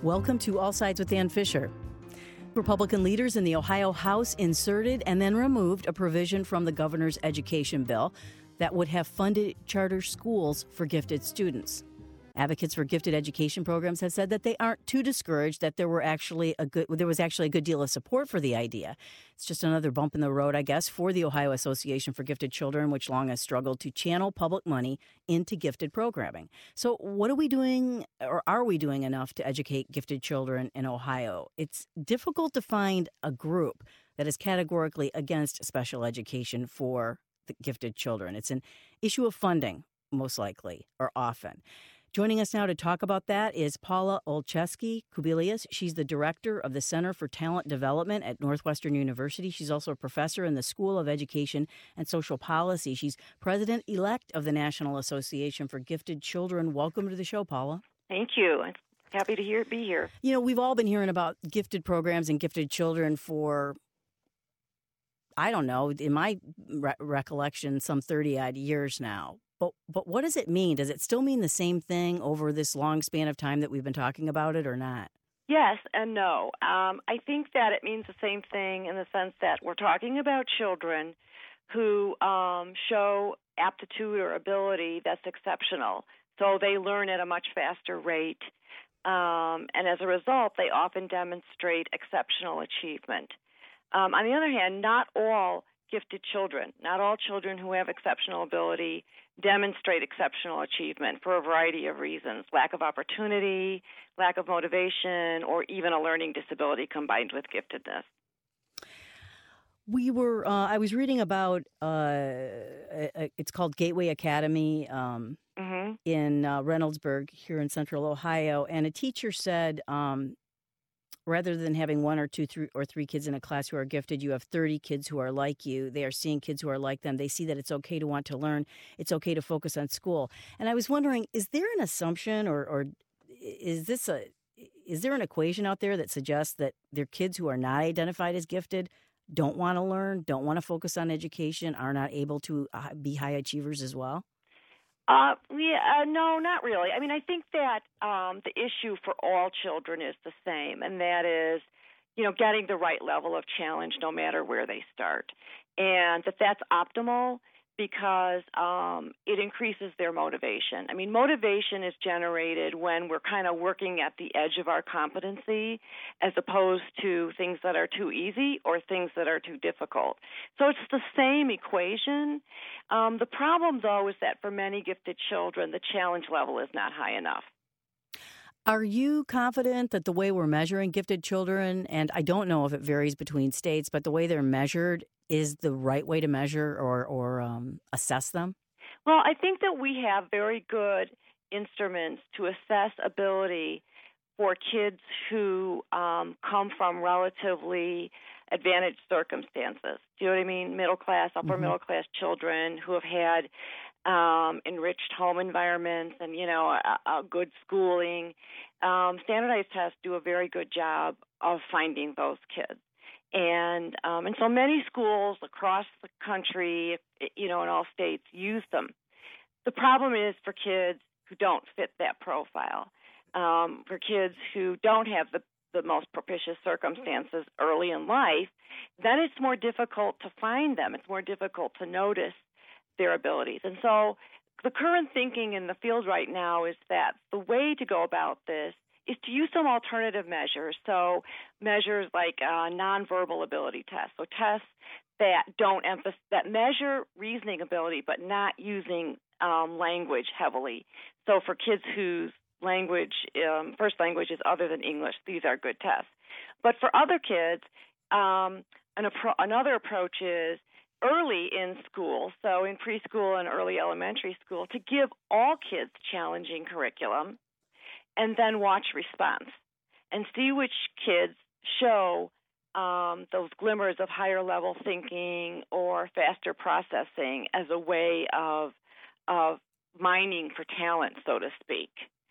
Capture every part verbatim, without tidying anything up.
Welcome to All Sides with Dan Fisher. Republican leaders in the Ohio House inserted and then removed a provision from the governor's education bill that would have funded charter schools for gifted students. Advocates for gifted education programs have said that they aren't too discouraged, that there were actually a good there was actually a good deal of support for the idea. It's just another bump in the road, I guess, for the Ohio Association for Gifted Children, which long has struggled to channel public money into gifted programming. So what are we doing, or are we doing enough to educate gifted children in Ohio? It's difficult to find a group that is categorically against special education for the gifted children. It's an issue of funding, most likely, or often. Joining us now to talk about that is Paula Olszewski-Kubilius. She's the director of the Center for Talent Development at Northwestern University. She's also a professor in the School of Education and Social Policy. She's president-elect of the National Association for Gifted Children. Welcome to the show, Paula. Thank you. I'm happy to hear, be here. You know, we've all been hearing about gifted programs and gifted children for, I don't know, in my re- recollection, some thirty-odd years now. But but what does it mean? Does it still mean the same thing over this long span of time that we've been talking about it, or not? Yes and no. Um, I think that it means the same thing in the sense that we're talking about children who um, show aptitude or ability that's exceptional. So they learn at a much faster rate. Um, and as a result, they often demonstrate exceptional achievement. Um, on the other hand, not all gifted children, not all children who have exceptional ability demonstrate exceptional achievement for a variety of reasons: lack of opportunity, lack of motivation, or even a learning disability combined with giftedness. We were, uh, I was reading about, uh, it's called Gateway Academy um, mm-hmm. in uh, Reynoldsburg here in central Ohio, and a teacher said, um, rather than having one or two three, or three kids in a class who are gifted, you have thirty kids who are like you. They are seeing kids who are like them. They see that it's okay to want to learn. It's okay to focus on school. And I was wondering, is there an assumption or, or is this a is there an equation out there that suggests that their kids who are not identified as gifted don't want to learn, don't want to focus on education, are not able to uh, be high achievers as well? Uh, yeah, uh, no, not really. I mean, I think that um, the issue for all children is the same, and that is, you know, getting the right level of challenge no matter where they start, and that that's optimal because um, it increases their motivation. I mean, motivation is generated when we're kind of working at the edge of our competency as opposed to things that are too easy or things that are too difficult. So it's the same equation. Um, the problem, though, is that for many gifted children, the challenge level is not high enough. Are you confident that the way we're measuring gifted children, and I don't know if it varies between states, but the way they're measured is the right way to measure or, or um, assess them? Well, I think that we have very good instruments to assess ability for kids who um, come from relatively advantaged circumstances. Do you know what I mean? Middle class, upper mm-hmm. middle class children who have had um, enriched home environments and, you know, a, a good schooling. Um, standardized tests do a very good job of finding those kids. And um, and so many schools across the country, you know, in all states, use them. The problem is for kids who don't fit that profile, um, for kids who don't have the, the most propitious circumstances early in life, then it's more difficult to find them. It's more difficult to notice their abilities. And so the current thinking in the field right now is that the way to go about this is to use some alternative measures. So measures like uh, nonverbal ability tests, so tests that don't emphasize, that measure reasoning ability, but not using um, language heavily. So for kids whose language, um, first language is other than English, these are good tests. But for other kids, um, an appro- another approach is early in school, so in preschool and early elementary school, to give all kids challenging curriculum, and then watch response and see which kids show um, those glimmers of higher level thinking or faster processing as a way of of mining for talent, so to speak.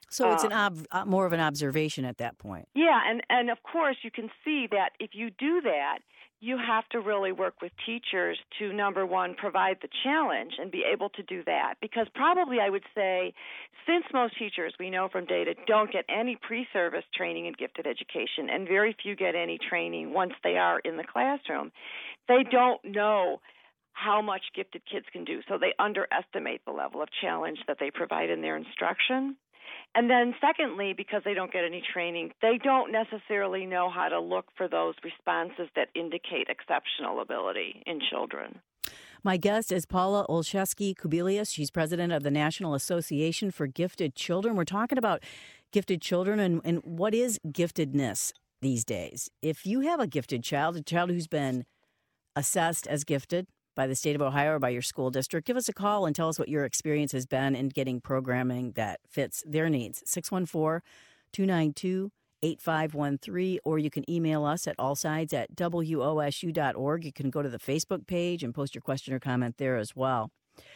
So it's an ob- uh, more of an observation at that point. Yeah, and, and of course you can see that if you do that, you have to really work with teachers to, number one, provide the challenge and be able to do that. Because probably I would say, since most teachers, we know from data, don't get any pre-service training in gifted education, and very few get any training once they are in the classroom, they don't know how much gifted kids can do. So they underestimate the level of challenge that they provide in their instruction. And then secondly, because they don't get any training, they don't necessarily know how to look for those responses that indicate exceptional ability in children. My guest is Paula Olszewski-Kubilius. She's president of the National Association for Gifted Children. We're talking about gifted children and, and what is giftedness these days. If you have a gifted child, a child who's been assessed as gifted by the state of Ohio or by your school district, give us a call and tell us what your experience has been in getting programming that fits their needs. six one four, two nine two, eight five one three, or you can email us at allsides at W O S U dot org. You can go to the Facebook page and post your question or comment there as well.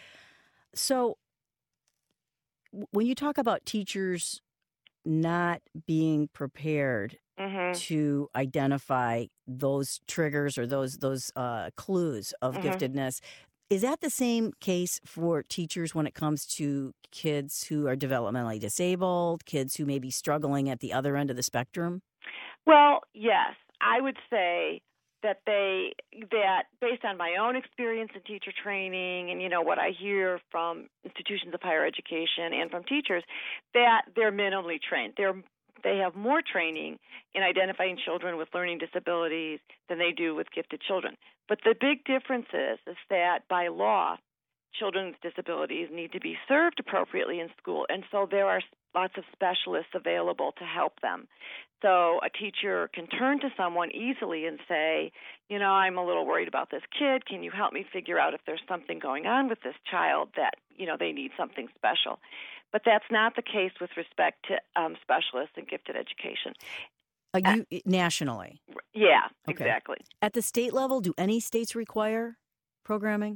So when you talk about teachers not being prepared mm-hmm. to identify those triggers or those those uh, clues of mm-hmm. giftedness, is that the same case for teachers when it comes to kids who are developmentally disabled, kids who may be struggling at the other end of the spectrum? Well, yes. I would say that they that based on my own experience in teacher training and, you know, what I hear from institutions of higher education and from teachers, that they're minimally trained. They're They have more training in identifying children with learning disabilities than they do with gifted children. But the big difference is, is that by law, children with disabilities need to be served appropriately in school, and so there are lots of specialists available to help them. So a teacher can turn to someone easily and say, you know, I'm a little worried about this kid. Can you help me figure out if there's something going on with this child that, you know, they need something special? But that's not the case with respect to um, specialists in gifted education. Are you uh, nationally? Yeah, okay. Exactly. At the state level, do any states require programming?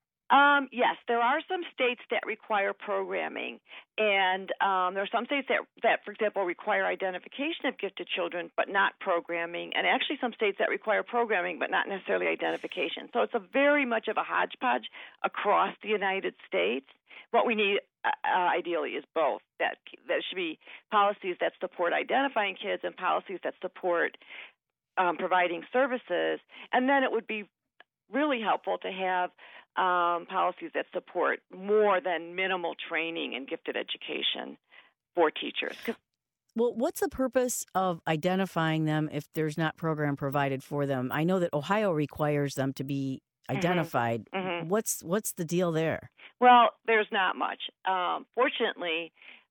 Um, yes, there are some states that require programming, and um, there are some states that, that, for example, require identification of gifted children but not programming, and actually some states that require programming but not necessarily identification. So it's a very much of a hodgepodge across the United States. What we need, uh, ideally, is both. That there should be policies that support identifying kids and policies that support um, providing services, and then it would be really helpful to have um, policies that support more than minimal training in gifted education for teachers. Well, what's the purpose of identifying them if there's not program provided for them? I know that Ohio requires them to be identified. Mm-hmm. Mm-hmm. What's what's the deal there? Well, there's not much. Um, fortunately,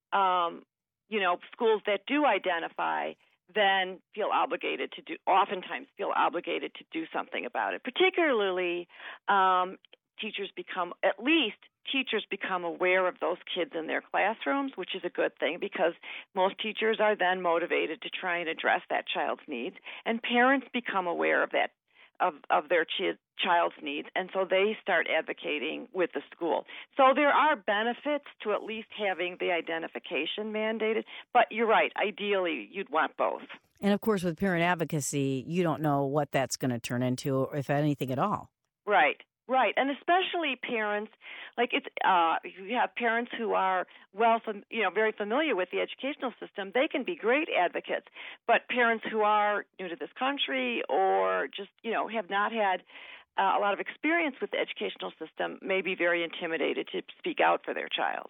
um, you know, schools that do identify then feel obligated to do, oftentimes feel obligated to do something about it. Particularly, um, teachers become, at least teachers become aware of those kids in their classrooms, which is a good thing because most teachers are then motivated to try and address that child's needs, and parents become aware of that, of, of their ch- child's needs, and so they start advocating with the school. So there are benefits to at least having the identification mandated, but you're right, ideally you'd want both. And of course with parent advocacy, you don't know what that's going to turn into, if anything at all. Right. Right, and especially parents, like it's, uh, you have parents who are well, fam- you know, very familiar with the educational system. They can be great advocates, but parents who are new to this country or just, you know, have not had uh, a lot of experience with the educational system may be very intimidated to speak out for their child.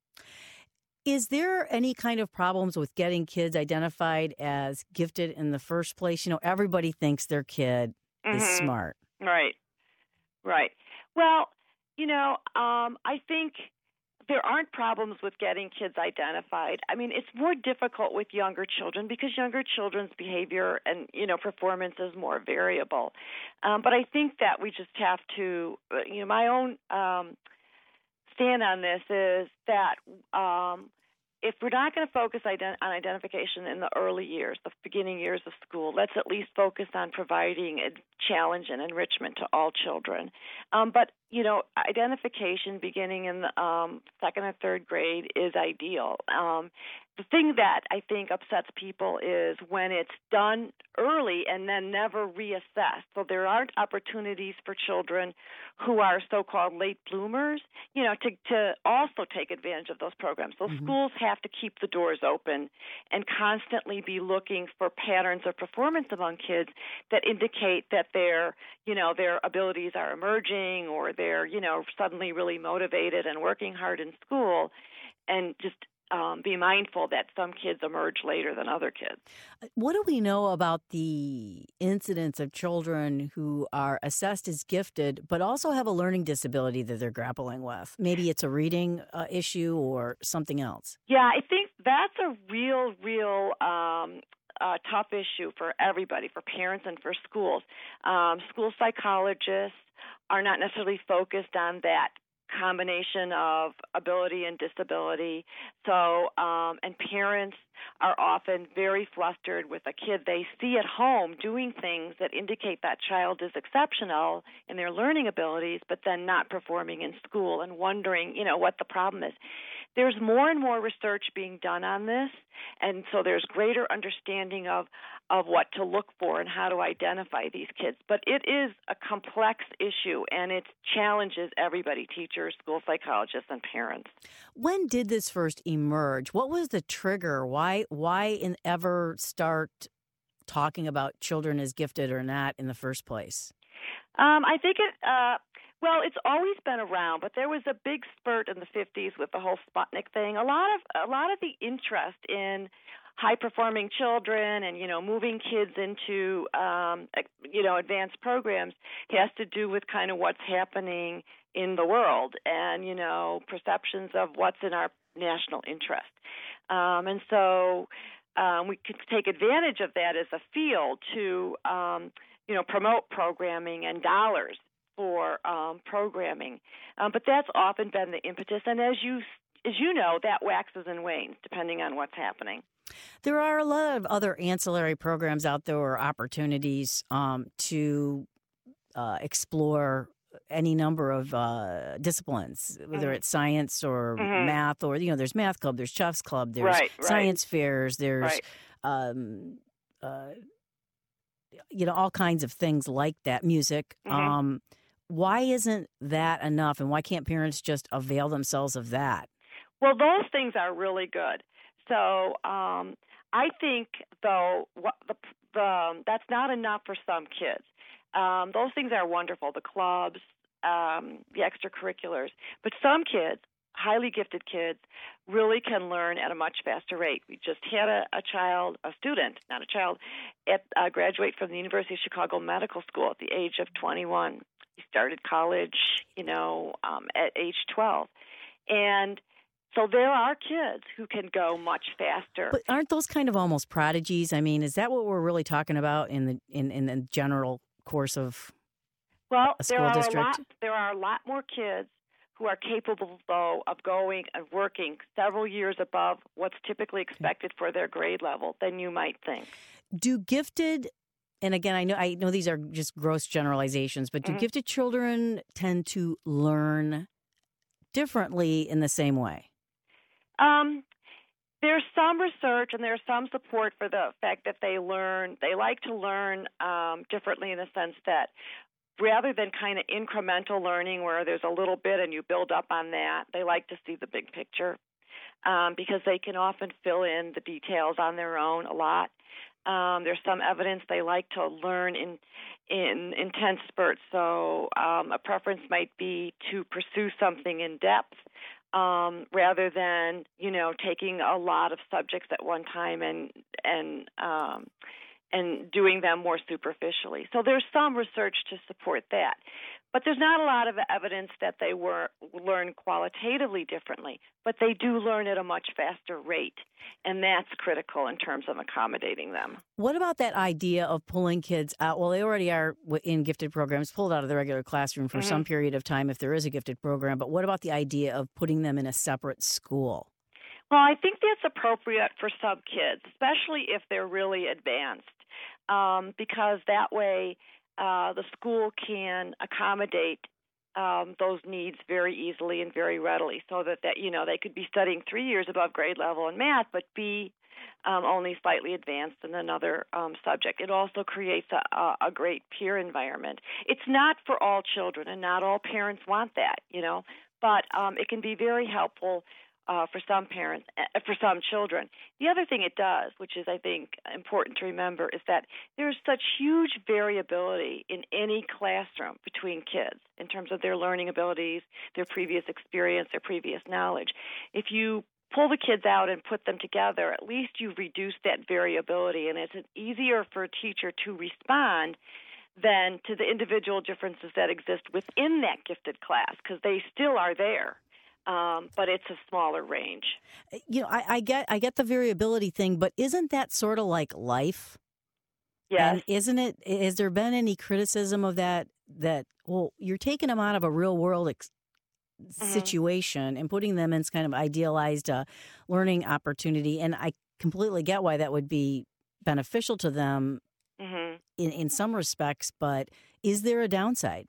Is there any kind of problems with getting kids identified as gifted in the first place? You know, everybody thinks their kid mm-hmm. is smart. Right. Right. Well, you know, um, I think there aren't problems with getting kids identified. I mean, it's more difficult with younger children because younger children's behavior and, you know, performance is more variable. Um, but I think that we just have to, you know, my own um, stand on this is that um, if we're not going to focus ident- on identification in the early years, the beginning years of school, let's at least focus on providing a challenge and enrichment to all children. Um, but, you know, identification beginning in the um, second or third grade is ideal. Um, the thing that I think upsets people is when it's done early and then never reassessed. So there aren't opportunities for children who are so-called late bloomers, you know, to, to also take advantage of those programs. So mm-hmm. schools have to keep the doors open and constantly be looking for patterns of performance among kids that indicate that their, you know, their abilities are emerging, or they're, you know, suddenly really motivated and working hard in school, and just Um, be mindful that some kids emerge later than other kids. What do we know about the incidence of children who are assessed as gifted but also have a learning disability that they're grappling with? Maybe it's a reading uh, issue or something else. Yeah, I think that's a real, real um, uh, tough issue for everybody, for parents and for schools. Um, school psychologists are not necessarily focused on that combination of ability and disability. So, um, and parents are often very flustered with a kid they see at home doing things that indicate that child is exceptional in their learning abilities, but then not performing in school, and wondering, you know, what the problem is. There's more and more research being done on this, and so there's greater understanding of, of what to look for and how to identify these kids. But it is a complex issue, and it challenges everybody, teachers, school psychologists, and parents. When did this first emerge? What was the trigger? Why, why in ever start talking about children as gifted or not in the first place? Um, I think it... Uh, Well, it's always been around, but there was a big spurt in the fifties with the whole Sputnik thing. A lot of a lot of the interest in high-performing children and, you know, moving kids into, um, you know, advanced programs has to do with kind of what's happening in the world and, you know, perceptions of what's in our national interest. Um, and so um, we could take advantage of that as a field to, um, you know, promote programming and dollars for um, programming, um, but that's often been the impetus. And as you as you know, that waxes and wanes depending on what's happening. There are a lot of other ancillary programs out there, or opportunities um, to uh, explore any number of uh, disciplines, whether mm-hmm. it's science or mm-hmm. math, or, you know, there's math club, there's chef's club, there's right, right. science fairs, there's right. um, uh, you know, all kinds of things like that. Music. Mm-hmm. Um, Why isn't that enough, and why can't parents just avail themselves of that? Well, those things are really good. So um, I think, though, what the, the, that's not enough for some kids. Um, those things are wonderful, the clubs, um, the extracurriculars. But some kids, highly gifted kids, really can learn at a much faster rate. We just had a, a child, a student, not a child, at, uh, graduate from the University of Chicago Medical School at the age of twenty-one. He started college, you know, um, at age twelve. And so there are kids who can go much faster. But aren't those kind of almost prodigies? I mean, is that what we're really talking about in the in, in the general course of well, a school there are district? A lot, there are a lot more kids who are capable, though, of going and working several years above what's typically expected for their grade level than you might think. Do gifted... And again, I know I know these are just gross generalizations, but do mm-hmm. gifted children tend to learn differently in the same way? Um, there's some research and there's some support for the fact that they learn, they like to learn um, differently, in the sense that rather than kind of incremental learning where there's a little bit and you build up on that, they like to see the big picture um, because they can often fill in the details on their own a lot. Um, there's some evidence they like to learn in in intense spurts. So um, a preference might be to pursue something in depth um, rather than, you know, taking a lot of subjects at one time and and um, and doing them more superficially. So there's some research to support that. But there's not a lot of evidence that they were learn qualitatively differently, but they do learn at a much faster rate, and that's critical in terms of accommodating them. What about that idea of pulling kids out? Well, they already are in gifted programs, pulled out of the regular classroom for mm-hmm. some period of time if there is a gifted program, but what about the idea of putting them in a separate school? Well, I think that's appropriate for some kids, especially if they're really advanced, um, because that way Uh, the school can accommodate um, those needs very easily and very readily, so that, that you know they could be studying three years above grade level in math, but be um, only slightly advanced in another um, subject. It also creates a, a, a great peer environment. It's not for all children, and not all parents want that, you know, but um, it can be very helpful Uh, for some parents, uh, for some children. The other thing it does, which is, I think, important to remember, is that there's such huge variability in any classroom between kids in terms of their learning abilities, their previous experience, their previous knowledge. If you pull the kids out and put them together, at least you've reduced that variability, and it's easier for a teacher to respond than to the individual differences that exist within that gifted class, because they still are there. Um, but it's a smaller range. You know, I, I get I get the variability thing, but isn't that sort of like life? Yes. And isn't it? Has there been any criticism of that? That well, you're taking them out of a real world ex- Mm-hmm. situation and putting them in kind of idealized uh, learning opportunity, and I completely get why that would be beneficial to them Mm-hmm. in in some respects. But is there a downside?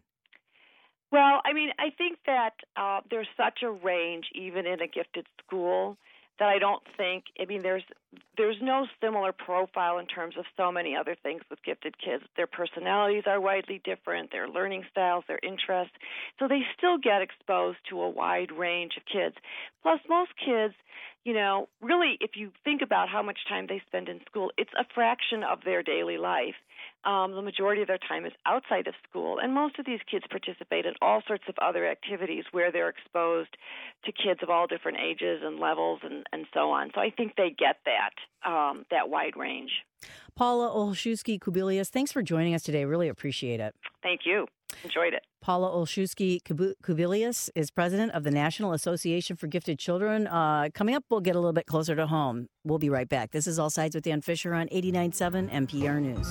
Well, I mean, I think that uh, there's such a range, even in a gifted school, that I don't think. I mean, there's there's no similar profile in terms of so many other things with gifted kids. Their personalities are widely different, their learning styles, their interests. So they still get exposed to a wide range of kids. Plus, most kids, you know, really, if you think about how much time they spend in school, it's a fraction of their daily life. Um, the majority of their time is outside of school, and most of these kids participate in all sorts of other activities where they're exposed to kids of all different ages and levels and, and so on. So I think they get that, um, that wide range. Paula Olszewski-Kubilius, thanks for joining us today. Really appreciate it. Thank you. Enjoyed it. Paula Olszewski-Kubilius is president of the National Association for Gifted Children. Uh, coming up, we'll get a little bit closer to home. We'll be right back. This is All Sides with Dan Fisher on eighty-nine point seven N P R News.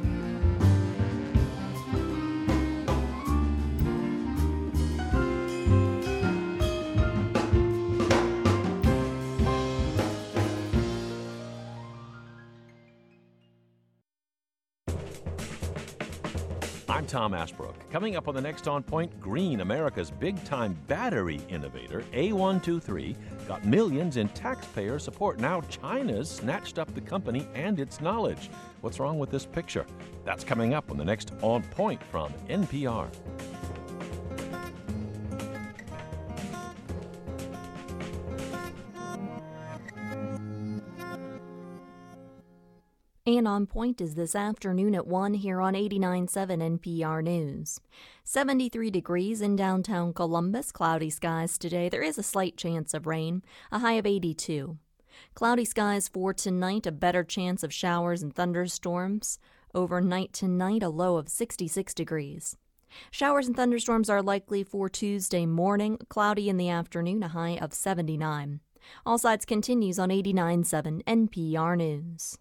I'm Tom Ashbrook. Coming up on the next On Point, Green, America's big-time battery innovator, A one two three, got millions in taxpayer support. Now China's snatched up the company and its knowledge. What's wrong with this picture? That's coming up on the next On Point from N P R. And On Point is this afternoon at one here on eighty-nine point seven N P R News. seventy-three degrees in downtown Columbus. Cloudy skies today. There is a slight chance of rain. A high of eighty-two. Cloudy skies for tonight. A better chance of showers and thunderstorms. Overnight tonight, a low of sixty-six degrees. Showers and thunderstorms are likely for Tuesday morning. Cloudy in the afternoon. A high of seventy-nine. All Sides continues on eighty-nine point seven N P R News.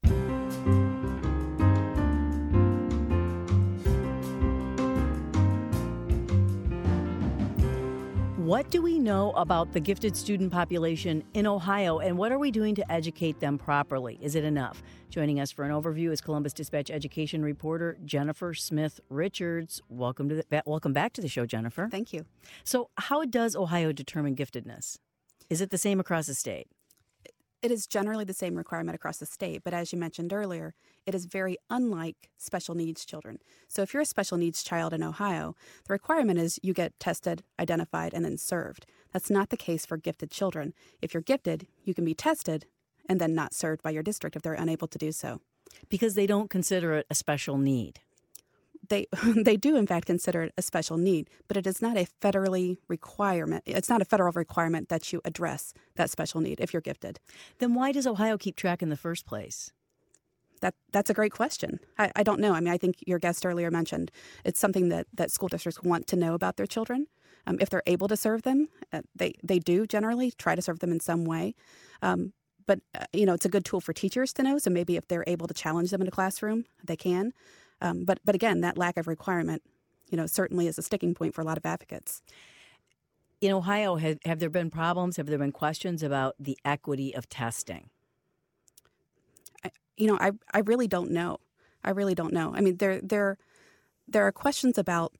What do we know about the gifted student population in Ohio, and what are we doing to educate them properly? Is it enough? Joining us for an overview is Columbus Dispatch education reporter Jennifer Smith Richards. Welcome to the, welcome back to the show, Jennifer. Thank you. So, how does Ohio determine giftedness? Is it the same across the state? It is generally the same requirement across the state, but as you mentioned earlier, it is very unlike special needs children. So if you're a special needs child in Ohio, the requirement is you get tested, identified, and then served. That's not the case for gifted children. If you're gifted, you can be tested and then not served by your district if they're unable to do so. Because they don't consider it a special need. They they do, in fact, consider it a special need, but it is not a federally requirement. It's not a federal requirement that you address that special need if you're gifted. Then why does Ohio keep track in the first place? That That's a great question. I, I don't know. I mean, I think your guest earlier mentioned it's something that, that school districts want to know about their children. Um, if they're able to serve them, uh, they, they do generally try to serve them in some way. Um, but, uh, you know, it's a good tool for teachers to know. So maybe if they're able to challenge them in a classroom, they can. Um, but but again, that lack of requirement, you know, certainly is a sticking point for a lot of advocates. In Ohio, have, have there been problems? Have there been questions about the equity of testing? I, you know, I I really don't know. I really don't know. I mean, there there there are questions about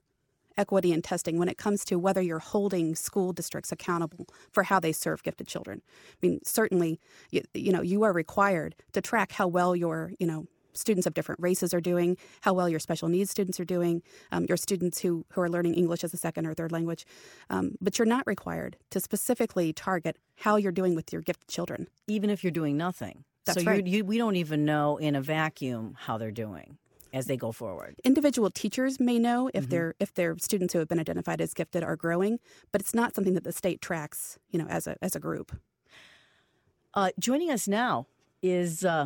equity in testing when it comes to whether you're holding school districts accountable for how they serve gifted children. I mean, certainly, you, you know, you are required to track how well your, you know, students of different races are doing, how well your special needs students are doing, um, your students who, who are learning English as a second or third language. Um, but you're not required to specifically target how you're doing with your gifted children. Even if you're doing nothing. That's so right. you, we don't even know in a vacuum how they're doing as they go forward. Individual teachers may know if Mm-hmm. their if their students who have been identified as gifted are growing, but it's not something that the state tracks, you know, as a as a group. Uh, joining us now is uh,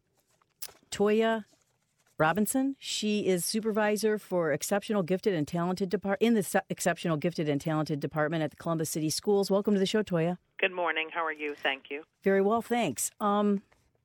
Toya Robinson. She is supervisor for exceptional gifted and talented depart in the Se- exceptional gifted and talented department at the Columbus City Schools. Welcome to the show, Toya. Good morning. How are you? Thank you. Very well, thanks. Um,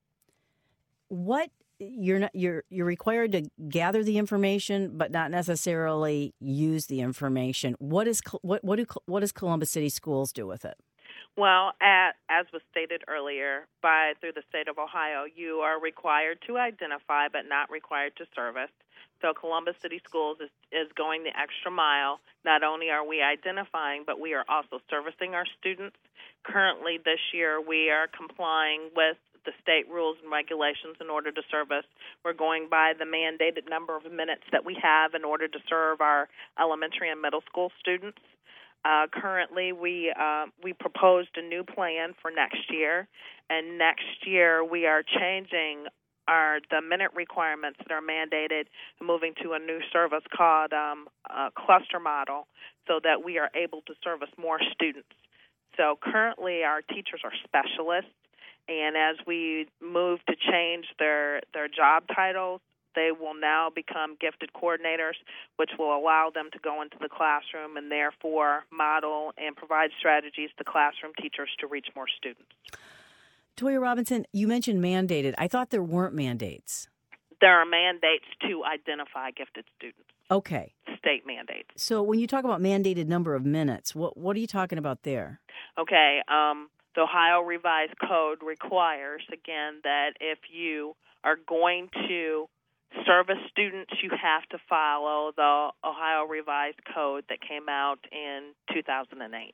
what you're not you're you're required to gather the information, but not necessarily use the information. What is Col- what what do Col- what does Columbus City Schools do with it? Well, at, as was stated earlier, by through the state of Ohio, you are required to identify but not required to service. So Columbus City Schools is, is going the extra mile. Not only are we identifying, but we are also servicing our students. Currently this year, we are complying with the state rules and regulations in order to service. We're going by the mandated number of minutes that we have in order to serve our elementary and middle school students. Uh, currently, we uh, we proposed a new plan for next year, and next year we are changing our the minute requirements that are mandated, and moving to a new service called um, a cluster model, so that we are able to service more students. So currently, our teachers are specialists, and as we move to change their their job titles, they will now become gifted coordinators, which will allow them to go into the classroom and therefore model and provide strategies to classroom teachers to reach more students. Toya Robinson, you mentioned mandated. I thought there weren't mandates. There are mandates to identify gifted students. Okay. State mandates. So when you talk about mandated number of minutes, what what are you talking about there? Okay. Um, the Ohio Revised Code requires, again, that if you are going to service students, you have to follow the Ohio Revised Code that came out in two thousand eight.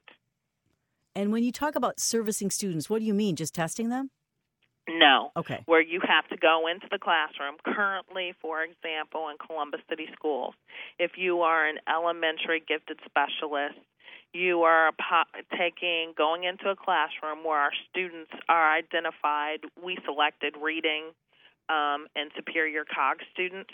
And when you talk about servicing students, what do you mean? Just testing them? No. Okay. Where you have to go into the classroom. Currently, for example, in Columbus City Schools, if you are an elementary gifted specialist, you are po- taking, going into a classroom where our students are identified. We selected reading um, and superior C O G students,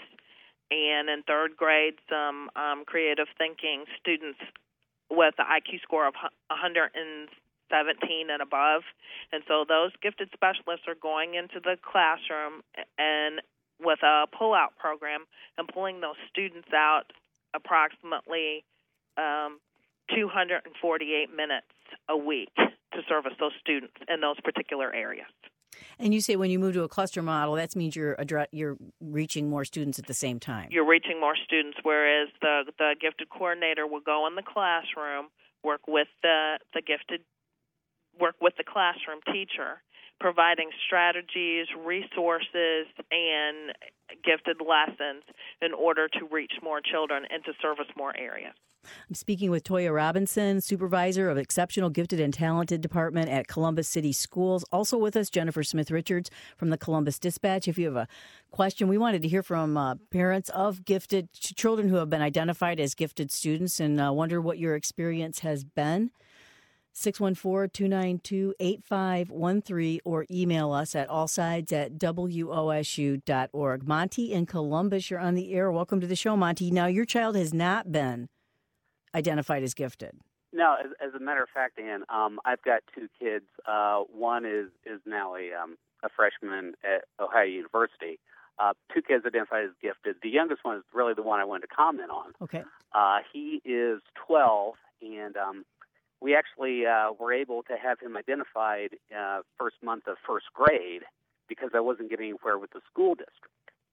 and in third grade, some um, creative thinking students with an I Q score of one hundred seventeen and above. And so those gifted specialists are going into the classroom and with a pull-out program and pulling those students out approximately um, two hundred forty-eight minutes a week to service those students in those particular areas. And you say when you move to a cluster model, that means you're addre- you're reaching more students at the same time. You're reaching more students, whereas the the gifted coordinator will go in the classroom, work with the the gifted, work with the classroom teacher, providing strategies, resources, and gifted lessons in order to reach more children and to service more areas. I'm speaking with Toya Robinson, supervisor of Exceptional Gifted and Talented Department at Columbus City Schools. Also with us, Jennifer Smith-Richards from the Columbus Dispatch. If you have a question, we wanted to hear from uh, parents of gifted ch- children who have been identified as gifted students and uh, wonder what your experience has been. six one four, two nine two, eight five one three or email us at allsides at W O S U dot org. Monty in Columbus, you're on the air. Welcome to the show, Monty. Now, your child has not been identified as gifted. No, as, as a matter of fact, Ann, um, I've got two kids. Uh, one is, is now a, um, a freshman at Ohio University. Uh, two kids identified as gifted. The youngest one is really the one I wanted to comment on. Okay. Uh, he is twelve, and um, we actually uh, were able to have him identified uh, first month of first grade because I wasn't getting anywhere with the school district.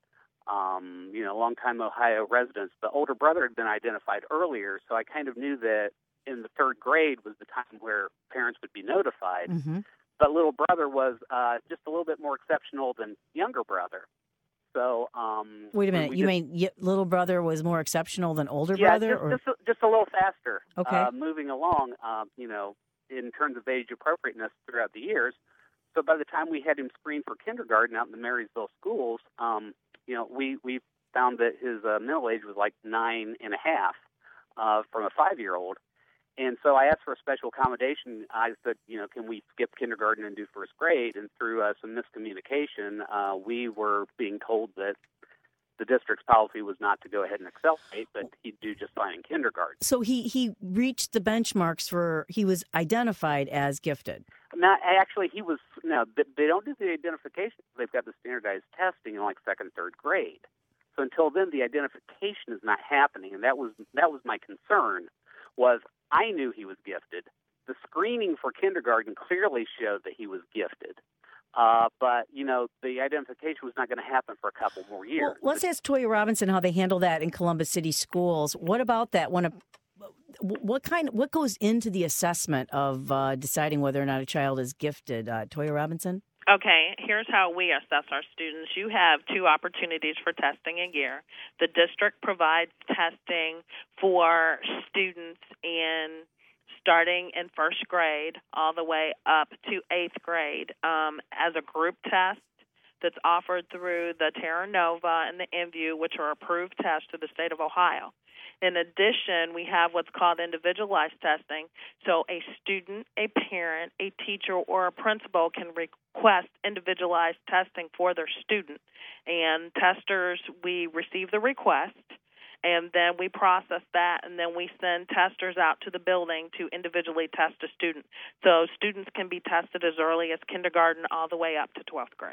Um, you know, longtime Ohio residents. The older brother had been identified earlier, so I kind of knew that in the third grade was the time where parents would be notified. Mm-hmm. But little brother was uh, just a little bit more exceptional than younger brother. So, um, wait a minute. You just, mean y- little brother was more exceptional than older yeah, brother? just, or? just, a, just a little faster. Okay. Uh, moving along, um, you know, in terms of age appropriateness throughout the years. So by the time we had him screened for kindergarten out in the Marysville schools, um, you know, we, we found that his uh, middle age was like nine and a half uh, from a five-year-old. And so I asked for a special accommodation. I said, you know, can we skip kindergarten and do first grade? And through uh, some miscommunication, uh, we were being told that the district's policy was not to go ahead and accelerate, but he'd do just fine in kindergarten. So he, he reached the benchmarks for, he was identified as gifted. Not actually, he was, no, they don't do the identification. They've got the standardized testing in like second, third grade. So until then, the identification is not happening. And that was, that was my concern, was I knew he was gifted. The screening for kindergarten clearly showed that he was gifted. Uh, but, you know, the identification was not going to happen for a couple more years. Well, let's ask Toya Robinson how they handle that in Columbus City schools. What about that? When a, what kind, what goes into the assessment of uh, deciding whether or not a child is gifted? Uh, Toya Robinson? Okay, here's how we assess our students. You have two opportunities for testing a year. The district provides testing for students in starting in first grade all the way up to eighth grade um, as a group test that's offered through the Terra Nova and the InView, which are approved tests to the state of Ohio. In addition, we have what's called individualized testing. So a student, a parent, a teacher, or a principal can request individualized testing for their student. And testers, we receive the request, and then we process that, and then we send testers out to the building to individually test a student. So students can be tested as early as kindergarten all the way up to twelfth grade.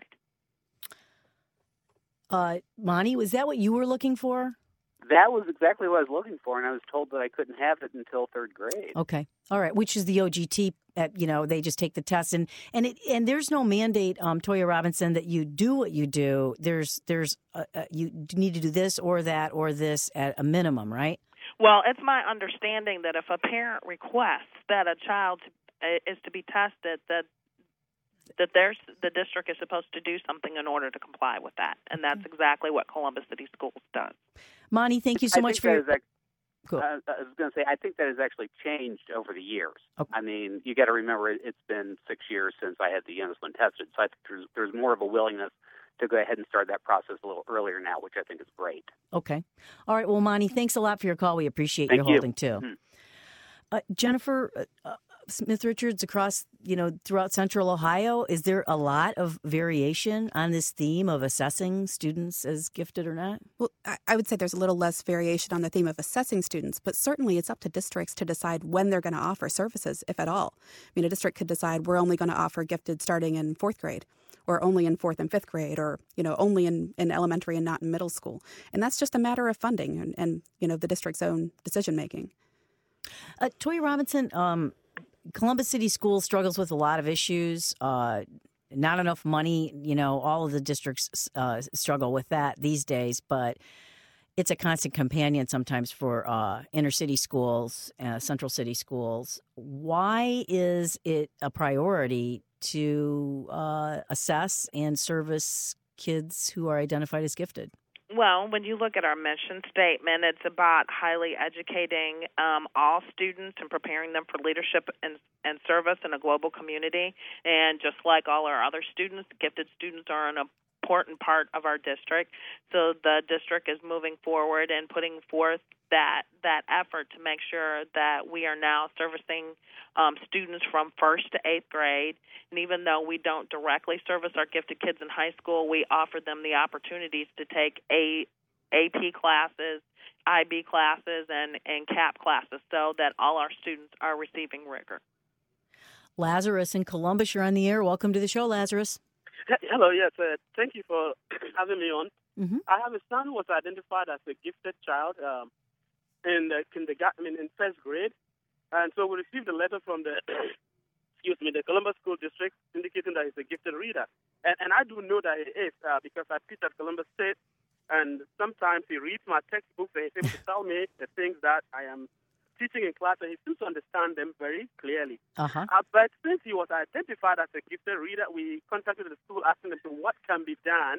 Uh, Monty, was that what you were looking for? That was exactly what I was looking for, and I was told that I couldn't have it until third grade. Okay, all right. Which is the O G T? At, you know, they just take the test, and and it and there's no mandate, um, Toya Robinson, that you do what you do. There's there's a, a, you need to do this or that or this at a minimum, right? Well, it's my understanding that if a parent requests that a child is to be tested, that that there's the district is supposed to do something in order to comply with that, and that's exactly what Columbus City Schools does. Monty, thank you so I much think for that your... is ac- Cool. uh, I was going to say, I think that has actually changed over the years. Okay. I mean, you got to remember it, it's been six years since I had the insulin tested, so I think there's, there's more of a willingness to go ahead and start that process a little earlier now, which I think is great. Okay. All right. Well, Monty, thanks a lot for your call. We appreciate Thank your you. holding, too. Mm-hmm. Uh, Jennifer, uh, Smith Richards, across, you know, throughout central Ohio, is there a lot of variation on this theme of assessing students as gifted or not? Well, I, I would say there's a little less variation on the theme of assessing students, but certainly it's up to districts to decide when they're going to offer services, if at all. I mean, a district could decide we're only going to offer gifted starting in fourth grade, or only in fourth and fifth grade, or, you know, only in, in elementary and not in middle school. And that's just a matter of funding and, and you know, the district's own decision making. Uh, Toya Robinson, um, Columbus City Schools struggles with a lot of issues, uh, not enough money. You know, all of the districts uh, struggle with that these days, but it's a constant companion sometimes for uh, inner city schools, uh, central city schools. Why is it a priority to uh, assess and service kids who are identified as gifted? Well, when you look at our mission statement, it's about highly educating um, all students and preparing them for leadership and, and service in a global community. And just like all our other students, gifted students are an important part of our district. So the district is moving forward and putting forth that that effort to make sure that we are now servicing um, students from first to eighth grade. And even though we don't directly service our gifted kids in high school, we offer them the opportunities to take a A P classes, I B classes, and, and C A P classes so that all our students are receiving rigor. Lazarus in Columbus, you're on the air. Welcome to the show, Lazarus. Hello, yes. Uh, thank you for having me on. Mm-hmm. I have a son who was identified as a gifted child um, in the kindergarten, I mean, in first grade. And so we received a letter from the, excuse me, the Columbus School District indicating that he's a gifted reader. And, and I do know that he is uh, because I teach at Columbus State, and sometimes he reads my textbooks and he's able to tell me the things that I am teaching in class, and he seems to understand them very clearly. Uh-huh. Uh, but since he was identified as a gifted reader, we contacted the school asking them what can be done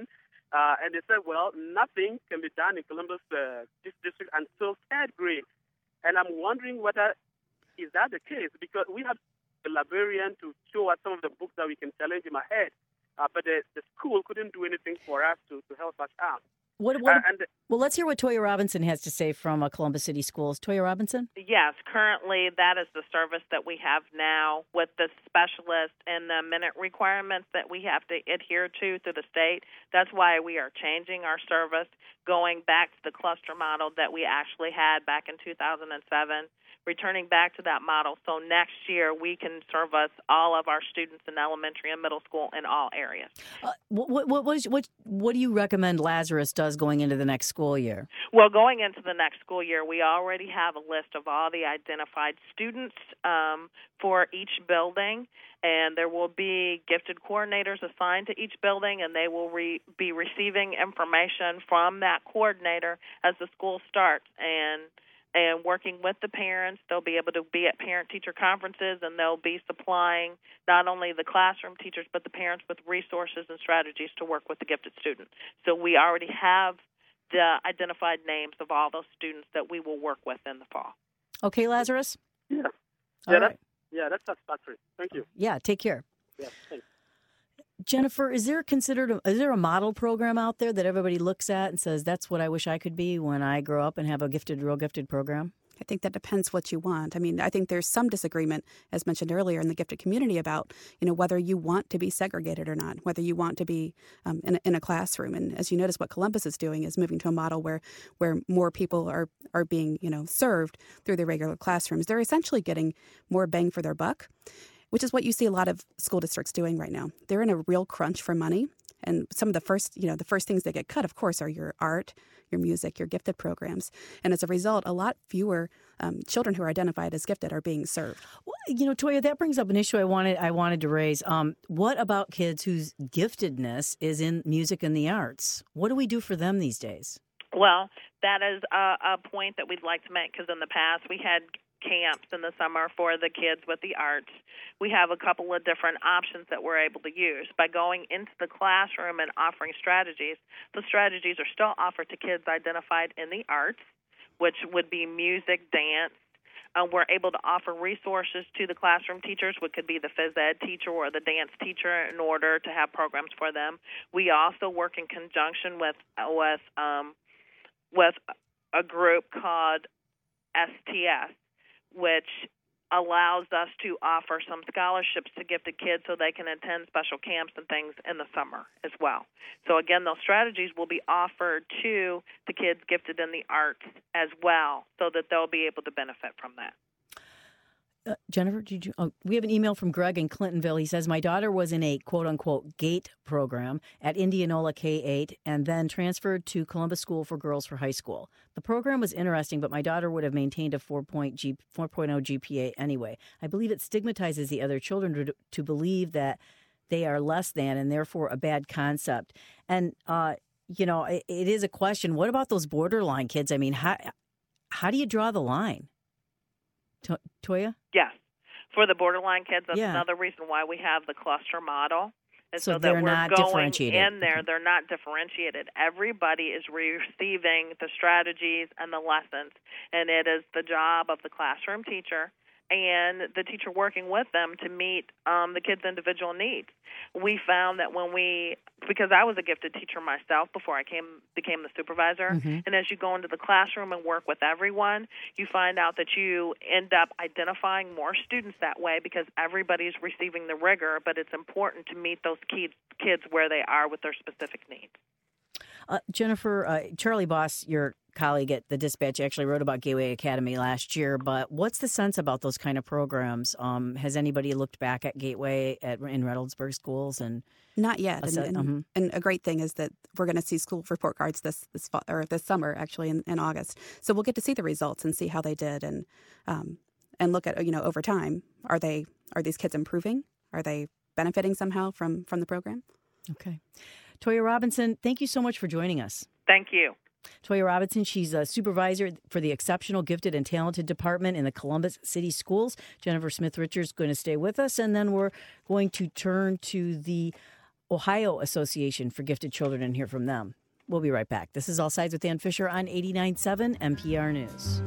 Uh, and they said, well, nothing can be done in Columbus uh, this district until third grade. And I'm wondering whether is that the case, because we have a librarian to show us some of the books that we can challenge him ahead, uh, but the, the school couldn't do anything for us to, to help us out. What, what, uh, and the, well, let's hear what Toya Robinson has to say from uh, Columbus City Schools. Toya Robinson? Yes, currently that is the service that we have now with the specialist and the minute requirements that we have to adhere to through the state. That's why we are changing our service, going back to the cluster model that we actually had back in two thousand seven, returning back to that model. So next year we can service all of our students in elementary and middle school in all areas. Uh, what, what, what, is, what, what do you recommend Lazarus does going into the next school year? Well, going into the next school year, we already have a list of all the identified students um, for each building, and there will be gifted coordinators assigned to each building, and they will re- be receiving information from that coordinator as the school starts. And and working with the parents, they'll be able to be at parent-teacher conferences, and they'll be supplying not only the classroom teachers but the parents with resources and strategies to work with the gifted student. So we already have the identified names of all those students that we will work with in the fall. Okay, Lazarus? Yeah. All yeah, right. That, yeah, that's satisfactory. Thank you. Yeah, take care. Yeah, thanks. Jennifer, is there considered a, is there a model program out there that everybody looks at and says, that's what I wish I could be when I grow up and have a gifted, real gifted program? I think that depends what you want. I mean, I think there's some disagreement, as mentioned earlier, in the gifted community about, you know, whether you want to be segregated or not, whether you want to be um, in, a, in a classroom. And as you notice, what Columbus is doing is moving to a model where where more people are, are being, you know, served through the regular classrooms. They're essentially getting more bang for their buck, which is what you see a lot of school districts doing right now. They're in a real crunch for money. And some of the first, you know, the first things that get cut, of course, are your art, your music, your gifted programs. And as a result, a lot fewer um, children who are identified as gifted are being served. Well, you know, Toya, that brings up an issue I wanted I wanted to raise. Um, what about kids whose giftedness is in music and the arts? What do we do for them these days? Well, that is a, a point that we'd like to make, because in the past we had camps in the summer for the kids with the arts. We have a couple of different options that we're able to use. By going into the classroom and offering strategies, the strategies are still offered to kids identified in the arts, which would be music, dance. Uh, we're able to offer resources to the classroom teachers, which could be the phys ed teacher or the dance teacher, in order to have programs for them. We also work in conjunction with with um, with a group called S T S, which allows us to offer some scholarships to gifted kids so they can attend special camps and things in the summer as well. So again, those strategies will be offered to the kids gifted in the arts as well, so that they'll be able to benefit from that. Uh, Jennifer, did you? Oh, we have an email from Greg in Clintonville. He says, my daughter was in a quote-unquote GATE program at Indianola K eight and then transferred to Columbus School for Girls for high school. The program was interesting, but my daughter would have maintained a four point oh G P A anyway. I believe it stigmatizes the other children to, to believe that they are less than and therefore a bad concept. And, uh, you know, it, it is a question. What about those borderline kids? I mean, how how do you draw the line? To- Toya? Yes. For the borderline kids, that's yeah. another reason why we have the cluster model. And so, so they're that we're not going differentiated. in there, they're not differentiated. Everybody is receiving the strategies and the lessons, and it is the job of the classroom teacher and the teacher working with them to meet um, the kids' individual needs. We found that when we, because I was a gifted teacher myself before I came became the supervisor, mm-hmm. and as you go into the classroom and work with everyone, you find out that you end up identifying more students that way because everybody's receiving the rigor, but it's important to meet those kids, kids where they are with their specific needs. Uh, Jennifer, uh, Charlie Boss, your colleague at the Dispatch, actually wrote about Gateway Academy last year, but what's the sense about those kind of programs? Um, has anybody looked back at Gateway at, in Reynoldsburg schools? And Not yet. And, set, and, uh-huh. and a great thing is that we're going to see school report cards this this fall, or this summer, actually, in, in August. So we'll get to see the results and see how they did, and um, and look at, you know, over time, are they are these kids improving? Are they benefiting somehow from from the program? Okay. Toya Robinson, thank you so much for joining us. Thank you. Toya Robinson, she's a supervisor for the Exceptional Gifted and Talented Department in the Columbus City Schools. Jennifer Smith-Richards is going to stay with us, and then we're going to turn to the Ohio Association for Gifted Children and hear from them. We'll be right back. This is All Sides with Dan Fisher on eighty-nine point seven N P R News.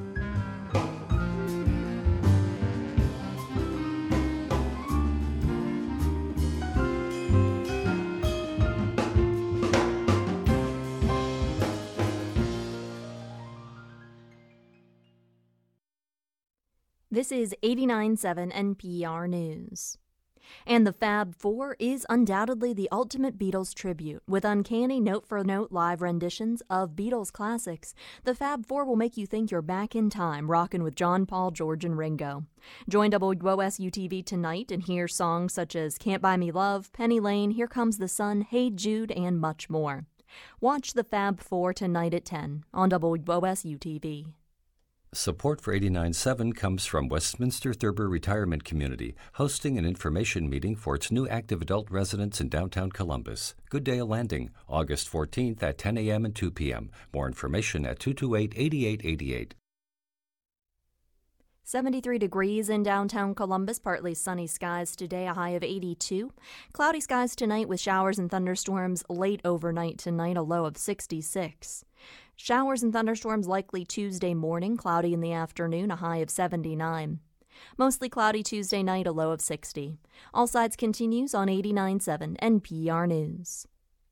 This is eighty-nine point seven N P R News. And the Fab Four is undoubtedly the ultimate Beatles tribute. With uncanny note-for-note live renditions of Beatles classics, the Fab Four will make you think you're back in time, rocking with John, Paul, George, and Ringo. Join W O S U T V tonight and hear songs such as Can't Buy Me Love, Penny Lane, Here Comes the Sun, Hey Jude, and much more. Watch the Fab Four tonight at ten on W O S U T V. Support for eighty-nine point seven comes from Westminster Thurber Retirement Community, hosting an information meeting for its new active adult residents in downtown Columbus. Goodale Landing, August fourteenth at ten a.m. and two p.m. More information at two two eight, eight eight eight eight. seventy-three degrees in downtown Columbus, partly sunny skies today, a high of eighty-two. Cloudy skies tonight with showers and thunderstorms late overnight tonight, a low of sixty-six. Showers and thunderstorms likely Tuesday morning, cloudy in the afternoon, a high of seventy-nine. Mostly cloudy Tuesday night, a low of sixty. All Sides continues on eighty-nine point seven N P R News.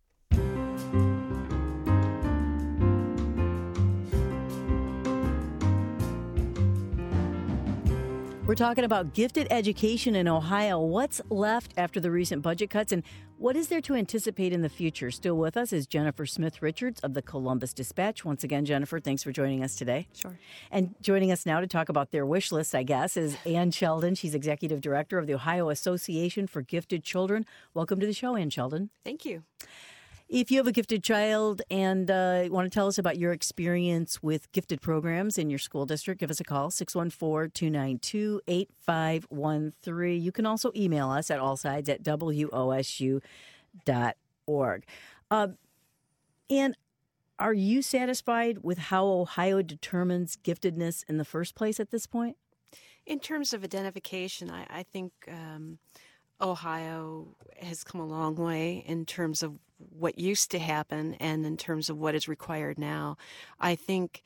We're talking about gifted education in Ohio. What's left after the recent budget cuts, and what is there to anticipate in the future? Still with us is Jennifer Smith-Richards of the Columbus Dispatch. Once again, Jennifer, thanks for joining us today. Sure. And joining us now to talk about their wish list, I guess, is Ann Sheldon. She's Executive Director of the Ohio Association for Gifted Children. Welcome to the show, Ann Sheldon. Thank you. If you have a gifted child and uh, want to tell us about your experience with gifted programs in your school district, give us a call, six one four, two nine two, eight five one three. You can also email us at allsides at W O S U dot org. Uh, and are you satisfied with how Ohio determines giftedness in the first place at this point? In terms of identification, I, I think um, Ohio has come a long way in terms of what used to happen and in terms of what is required now. I think,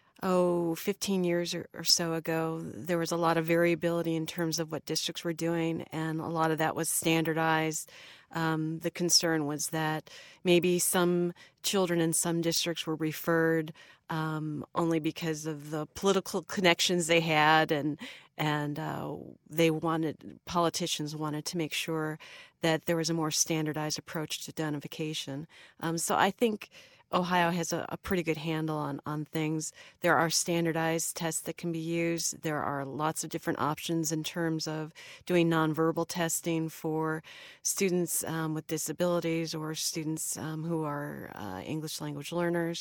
oh, fifteen years or, or so ago, there was a lot of variability in terms of what districts were doing, and a lot of that was standardized. Um, the concern was that maybe some children in some districts were referred um, only because of the political connections they had, and and uh, they wanted, politicians wanted to make sure that there was a more standardized approach to identification. Um, so I think Ohio has a, a pretty good handle on, on things. There are standardized tests that can be used. There are lots of different options in terms of doing nonverbal testing for students um, with disabilities or students um, who are uh, English language learners,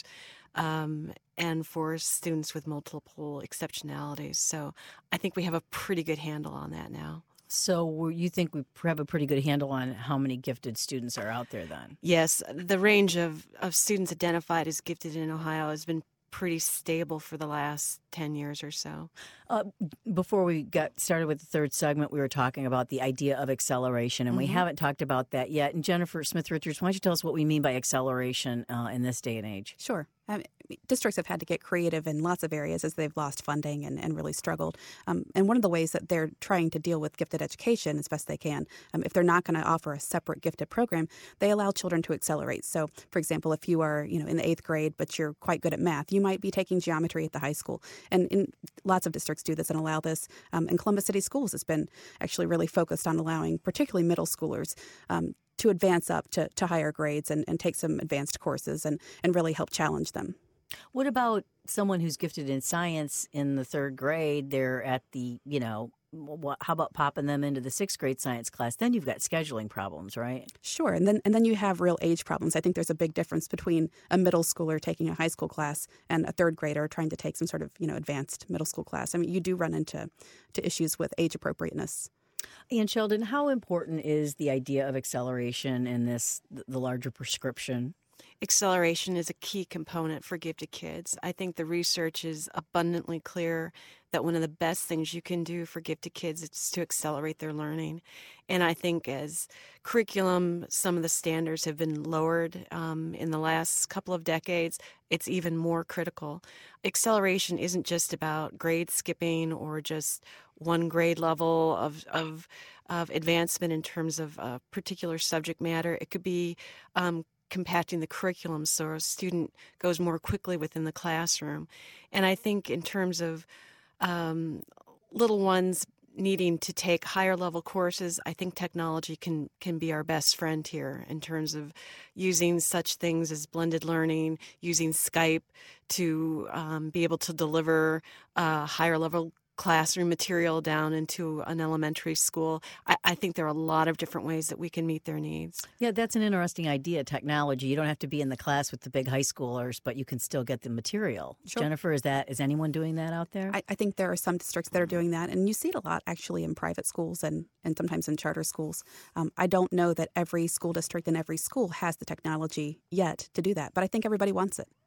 um, and for students with multiple exceptionalities. So I think we have a pretty good handle on that now. So you think we have a pretty good handle on how many gifted students are out there then? Yes, the range of, of students identified as gifted in Ohio has been pretty stable for the last ten years or so. Uh, before we got started with the third segment, we were talking about the idea of acceleration, and mm-hmm. we haven't talked about that yet. And Jennifer Smith-Richards, why don't you tell us what we mean by acceleration uh, in this day and age? Sure. I mean, districts have had to get creative in lots of areas as they've lost funding and, and really struggled. Um, and one of the ways that they're trying to deal with gifted education as best they can, um, if they're not going to offer a separate gifted program, they allow children to accelerate. So, for example, if you are, you know, in the eighth grade but you're quite good at math, you might be taking geometry at the high school. And in, lots of districts do this and allow this. Um, and Columbus City Schools has been actually really focused on allowing particularly middle schoolers um, to advance up to, to higher grades and, and take some advanced courses and, and really help challenge them. What about someone who's gifted in science in the third grade? They're at the, you know, what, how about popping them into the sixth grade science class? Then you've got scheduling problems, right? Sure. And then and then you have real age problems. I think there's a big difference between a middle schooler taking a high school class and a third grader trying to take some sort of, you know, advanced middle school class. I mean, you do run into to issues with age appropriateness. Ann Sheldon, how important is the idea of acceleration in this, the larger prescription Acceleration is a key component for gifted kids. I think the research is abundantly clear that one of the best things you can do for gifted kids is to accelerate their learning. And I think as curriculum, some of the standards have been lowered um, in the last couple of decades, it's even more critical. Acceleration isn't just about grade skipping or just one grade level of, of, of advancement in terms of a particular subject matter. It could be um, compacting the curriculum so a student goes more quickly within the classroom. And I think in terms of um, little ones needing to take higher level courses, I think technology can, can be our best friend here in terms of using such things as blended learning, using Skype to um, be able to deliver uh, higher level classroom material down into an elementary school. I, I think there are a lot of different ways that we can meet their needs. Yeah, that's an interesting idea, technology. You don't have to be in the class with the big high schoolers, but you can still get the material. Sure. Jennifer, is that is anyone doing that out there? I, I think there are some districts that are doing that, and you see it a lot actually in private schools and, and sometimes in charter schools. Um, I don't know that every school district and every school has the technology yet to do that, but I think everybody wants it.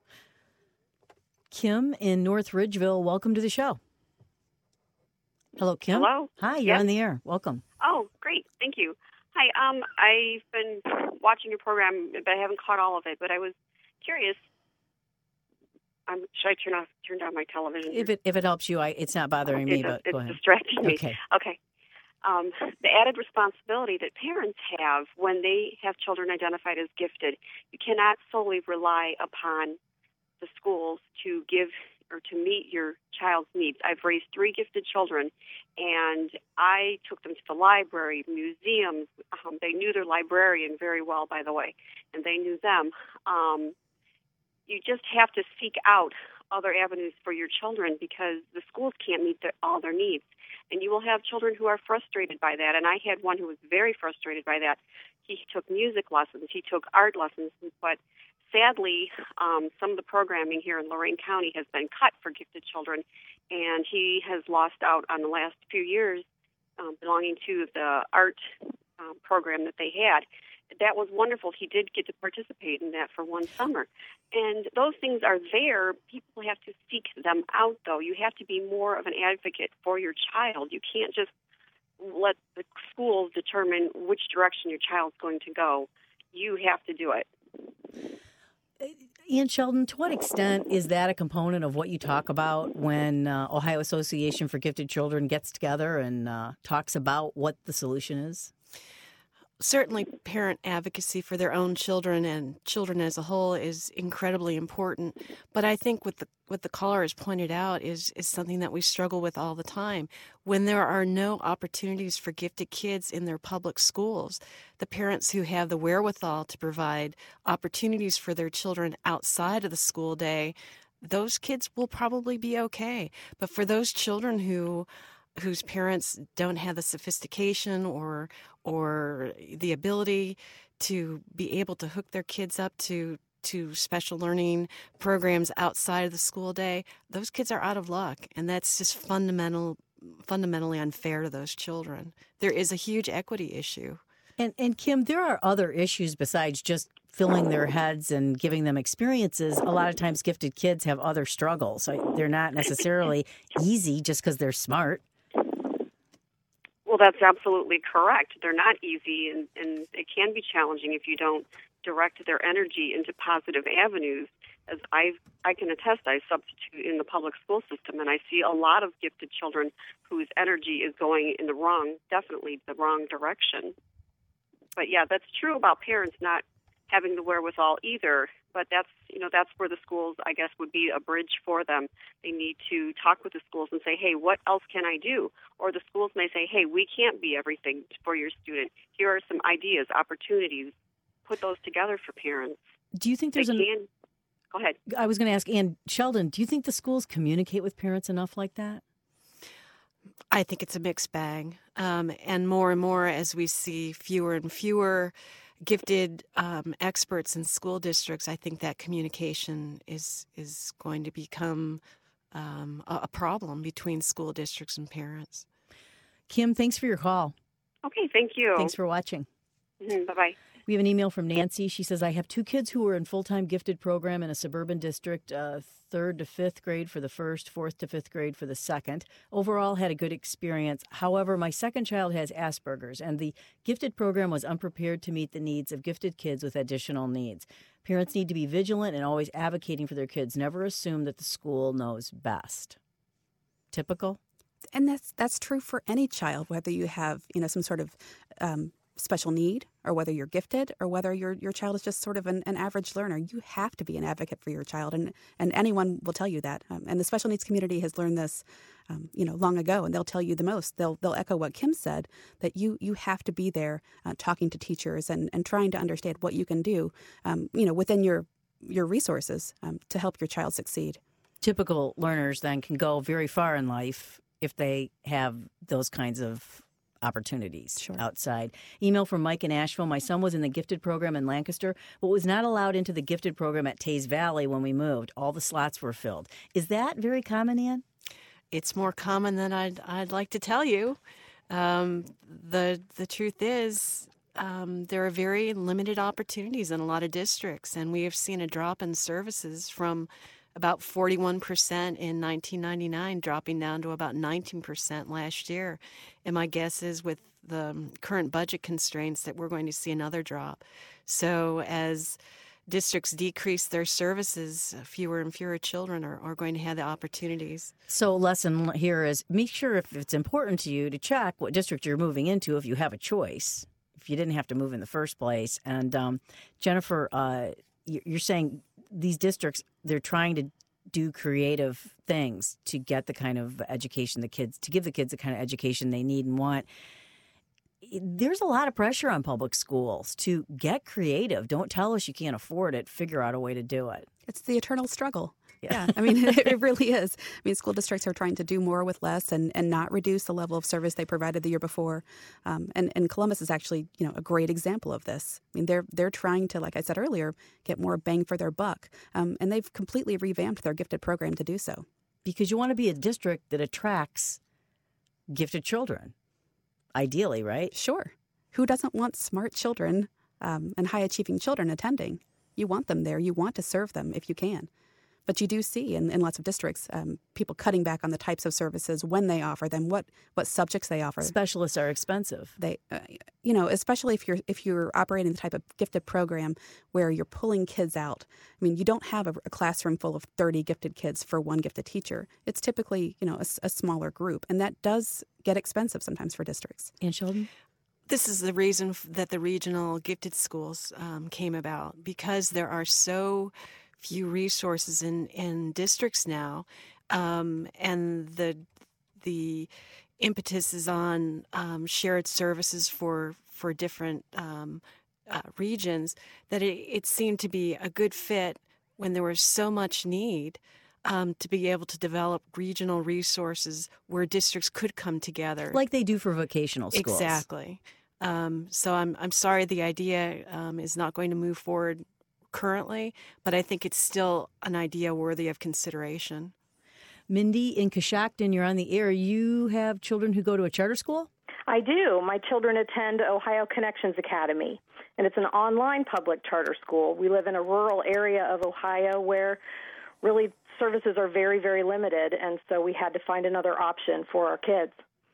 Kim in North Ridgeville, welcome to the show. Hello, Kim. Hello. Hi, you're yes. on the air. Welcome. Oh, great. Thank you. Hi. Um, I've been watching your program, but I haven't caught all of it. But I was curious. Um, should I turn off, turn down my television? If it if it helps you, I it's not bothering me. It's, but it's go ahead. distracting me. Okay. Okay. Um, the added responsibility that parents have when they have children identified as gifted, you cannot solely rely upon the schools to give or to meet your child's needs. I've raised three gifted children, and I took them to the library, museums. Um, they knew their librarian very well, by the way, and they knew them. Um, you just have to seek out other avenues for your children because the schools can't meet their, all their needs. And you will have children who are frustrated by that, and I had one who was very frustrated by that. He took music lessons, he took art lessons, but sadly, um, some of the programming here in Lorain County has been cut for gifted children, and he has lost out on the last few years um, belonging to the art um, program that they had. That was wonderful. He did get to participate in that for one summer. And those things are there. People have to seek them out, though. You have to be more of an advocate for your child. You can't just let the schools determine which direction your child's going to go. You have to do it. Ian Sheldon, to what extent is that a component of what you talk about when uh, Ohio Association for Gifted Children gets together and uh, talks about what the solution is? Certainly, parent advocacy for their own children and children as a whole is incredibly important. But I think what the what the caller has pointed out is is something that we struggle with all the time. When there are no opportunities for gifted kids in their public schools, the parents who have the wherewithal to provide opportunities for their children outside of the school day, those kids will probably be okay. But for those children who whose parents don't have the sophistication or or the ability to be able to hook their kids up to to special learning programs outside of the school day, those kids are out of luck, and that's just fundamental fundamentally unfair to those children. There is a huge equity issue. And and Kim, there are other issues besides just filling their heads and giving them experiences. A lot of times gifted kids have other struggles. They're not necessarily easy just because they're smart. Well, that's absolutely correct. They're not easy, and, and it can be challenging if you don't direct their energy into positive avenues. As I I can attest, I substitute in the public school system, and I see a lot of gifted children whose energy is going in the wrong, definitely the wrong direction. But yeah, that's true about parents not having the wherewithal either. But that's, you know, that's where the schools, I guess, would be a bridge for them. They need to talk with the schools and say, hey, what else can I do? Or the schools may say, hey, we can't be everything for your student. Here are some ideas, opportunities. Put those together for parents. Do you think there's they an... can... Go ahead. I was going to ask Ann Sheldon, do you think the schools communicate with parents enough like that? I think it's a mixed bag. Um, and more and more as we see fewer and fewer gifted um, experts in school districts, I think that communication is is going to become um, a, a problem between school districts and parents. Kim, thanks for your call. Okay, thank you. Thanks for watching. Mm-hmm, bye-bye. We have an email from Nancy. She says, I have two kids who were in full-time gifted program in a suburban district, uh, third to fifth grade for the first, fourth to fifth grade for the second. Overall, had a good experience. However, my second child has Asperger's, and the gifted program was unprepared to meet the needs of gifted kids with additional needs. Parents need to be vigilant and always advocating for their kids. Never assume that the school knows best. Typical? And that's that's true for any child, whether you have, you know, some sort of um, special need, or whether you're gifted, or whether your your child is just sort of an, an average learner. You have to be an advocate for your child, and and anyone will tell you that. Um, and the special needs community has learned this, um, you know, long ago, and they'll tell you the most. They'll they'll echo what Kim said, that you you have to be there, uh, talking to teachers and and trying to understand what you can do, um, you know, within your your resources um, to help your child succeed. Typical learners then can go very far in life if they have those kinds of opportunities sure. outside. Email from Mike in Asheville. My son was in the gifted program in Lancaster, but was not allowed into the gifted program at Tays Valley when we moved. All the slots were filled. Is that very common, Ann? It's more common than I'd, I'd like to tell you. Um, the the truth is, um, there are very limited opportunities in a lot of districts, and we have seen a drop in services from about forty-one percent in nineteen ninety-nine, dropping down to about nineteen percent last year. And my guess is with the current budget constraints that we're going to see another drop. So as districts decrease their services, fewer and fewer children are, are going to have the opportunities. So lesson here is make sure if it's important to you to check what district you're moving into if you have a choice, if you didn't have to move in the first place. And um, Jennifer, uh, you're saying these districts, they're trying to do creative things to get the kind of education the kids, to give the kids the kind of education they need and want. There's a lot of pressure on public schools to get creative. Don't tell us you can't afford it. Figure out a way to do it. It's the eternal struggle. Yeah, I mean, it really is. I mean, school districts are trying to do more with less and, and not reduce the level of service they provided the year before. Um, and, and Columbus is actually, you know, a great example of this. I mean, they're they're trying to, like I said earlier, get more bang for their buck. Um, and they've completely revamped their gifted program to do so. Because you want to be a district that attracts gifted children, ideally, right? Sure. Who doesn't want smart children um, and high-achieving children attending? You want them there. You want to serve them if you can. But you do see in, in lots of districts um, people cutting back on the types of services, when they offer them, what, what subjects they offer. Specialists are expensive. They, uh, you know, especially if you're if you're operating the type of gifted program where you're pulling kids out. I mean, you don't have a, a classroom full of thirty gifted kids for one gifted teacher. It's typically, you know, a, a smaller group, and that does get expensive sometimes for districts. Ann Sheldon? This is the reason that the regional gifted schools um, came about, because there are so few resources in, in districts now, um, and the the impetus is on um, shared services for for different um, uh, regions, that it, it seemed to be a good fit when there was so much need um, to be able to develop regional resources where districts could come together, like they do for vocational schools. Exactly. Um, so I'm I'm sorry the idea um, is not going to move forward currently, but I think it's still an idea worthy of consideration. Mindy in Coshocton, you're on the air. You have children who go to a charter school? I do. My children attend Ohio Connections Academy, and it's an online public charter school. We live in a rural area of Ohio where really services are very, very limited, and so we had to find another option for our kids.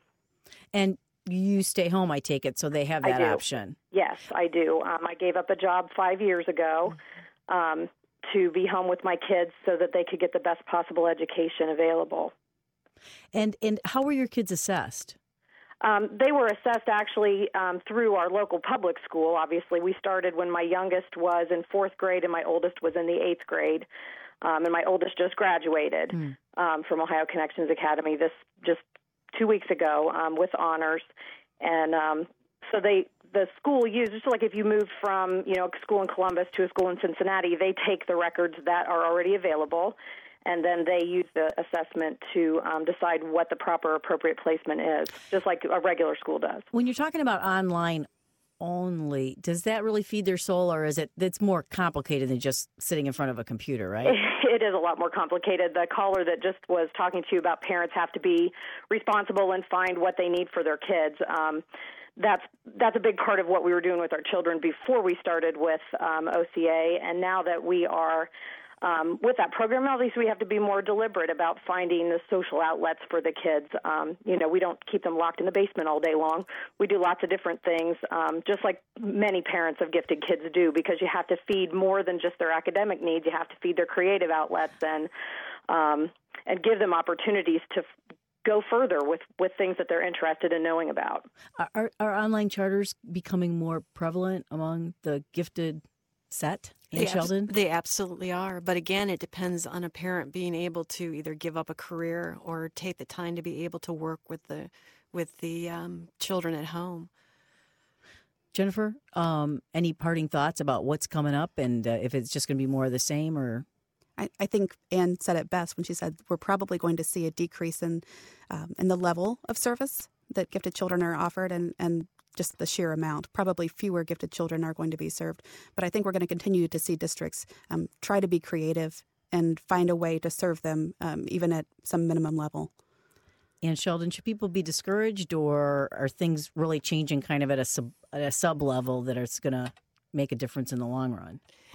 And you stay home, I take it, so they have that I do. option. Yes, I do. Um, I gave up a job five years ago um, to be home with my kids so that they could get the best possible education available. And and how were your kids assessed? Um, they were assessed actually um, through our local public school. Obviously, we started when my youngest was in fourth grade and my oldest was in the eighth grade. Um, and my oldest just graduated mm. um, from Ohio Connections Academy this just two weeks ago um, with honors. And um, so they the school used, just like if you moved from, you know, a school in Columbus to a school in Cincinnati, they take the records that are already available, and then they use the assessment to um, decide what the proper appropriate placement is, just like a regular school does. When you're talking about online only, does that really feed their soul, or is it it's more complicated than just sitting in front of a computer, right? It is a lot more complicated. The caller that just was talking to you about parents have to be responsible and find what they need for their kids. Um, that's that's a big part of what we were doing with our children before we started with um, O C A. And now that we are um, with that program, at least we have to be more deliberate about finding the social outlets for the kids. Um, you know, we don't keep them locked in the basement all day long. We do lots of different things, um, just like many parents of gifted kids do, because you have to feed more than just their academic needs. You have to feed their creative outlets and um, and give them opportunities to go further with, with things that they're interested in knowing about. Are, are online charters becoming more prevalent among the gifted set, Ann Sheldon? They absolutely are. But again, it depends on a parent being able to either give up a career or take the time to be able to work with the with the um, children at home. Jennifer, um, any parting thoughts about what's coming up and uh, if it's just going to be more of the same? Or I, I think Ann said it best when she said we're probably going to see a decrease in um, in the level of service that gifted children are offered and, and just the sheer amount. Probably fewer gifted children are going to be served. But I think we're going to continue to see districts um, try to be creative and find a way to serve them um, even at some minimum level. Ann Sheldon, should people be discouraged, or are things really changing kind of at a sub, at a sub level that it's going to make a difference in the long run?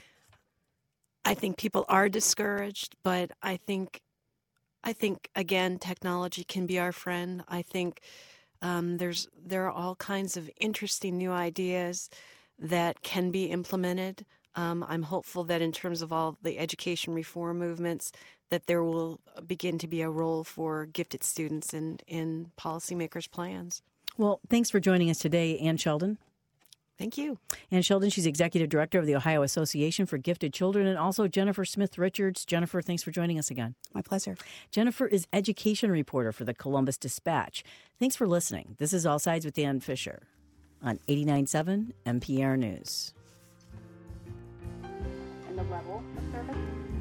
I think people are discouraged, but I think, I think again, technology can be our friend. I think um, there's there are all kinds of interesting new ideas that can be implemented. Um, I'm hopeful that in terms of all the education reform movements, that there will begin to be a role for gifted students in, in policymakers' plans. Well, thanks for joining us today, Ann Sheldon. Thank you. Ann Sheldon, she's Executive Director of the Ohio Association for Gifted Children, and also Jennifer Smith-Richards. Jennifer, thanks for joining us again. My pleasure. Jennifer is education reporter for the Columbus Dispatch. Thanks for listening. This is All Sides with Dan Fisher on eighty-nine point seven N P R News. And the level of service?